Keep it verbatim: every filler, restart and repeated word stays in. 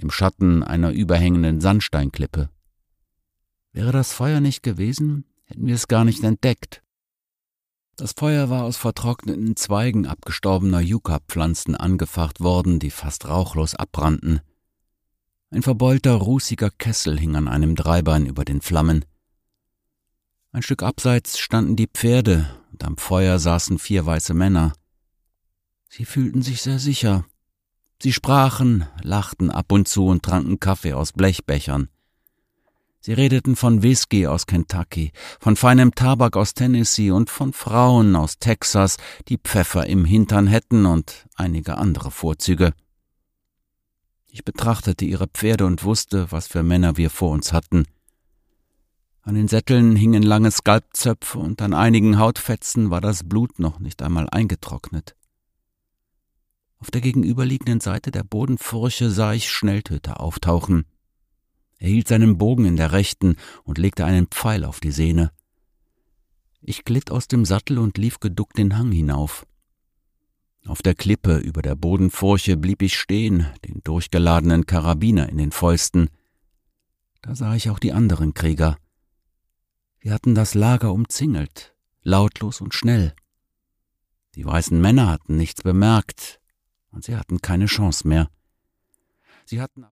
im Schatten einer überhängenden Sandsteinklippe. Wäre das Feuer nicht gewesen, hätten wir es gar nicht entdeckt. Das Feuer war aus vertrockneten Zweigen abgestorbener Yucca-Pflanzen angefacht worden, die fast rauchlos abbrannten. Ein verbeulter, rußiger Kessel hing an einem Dreibein über den Flammen. Ein Stück abseits standen die Pferde, und am Feuer saßen vier weiße Männer. Sie fühlten sich sehr sicher. Sie sprachen, lachten ab und zu und tranken Kaffee aus Blechbechern. Sie redeten von Whisky aus Kentucky, von feinem Tabak aus Tennessee und von Frauen aus Texas, die Pfeffer im Hintern hätten und einige andere Vorzüge. Ich betrachtete ihre Pferde und wusste, was für Männer wir vor uns hatten. An den Sätteln hingen lange Skalpzöpfe und an einigen Hautfetzen war das Blut noch nicht einmal eingetrocknet. Auf der gegenüberliegenden Seite der Bodenfurche sah ich Schnelltöter auftauchen. Er hielt seinen Bogen in der rechten und legte einen Pfeil auf die Sehne. Ich glitt aus dem Sattel und lief geduckt den Hang hinauf. Auf der Klippe über der Bodenfurche blieb ich stehen, den durchgeladenen Karabiner in den Fäusten. Da sah ich auch die anderen Krieger. Wir hatten das Lager umzingelt, lautlos und schnell. Die weißen Männer hatten nichts bemerkt, und sie hatten keine Chance mehr. Sie hatten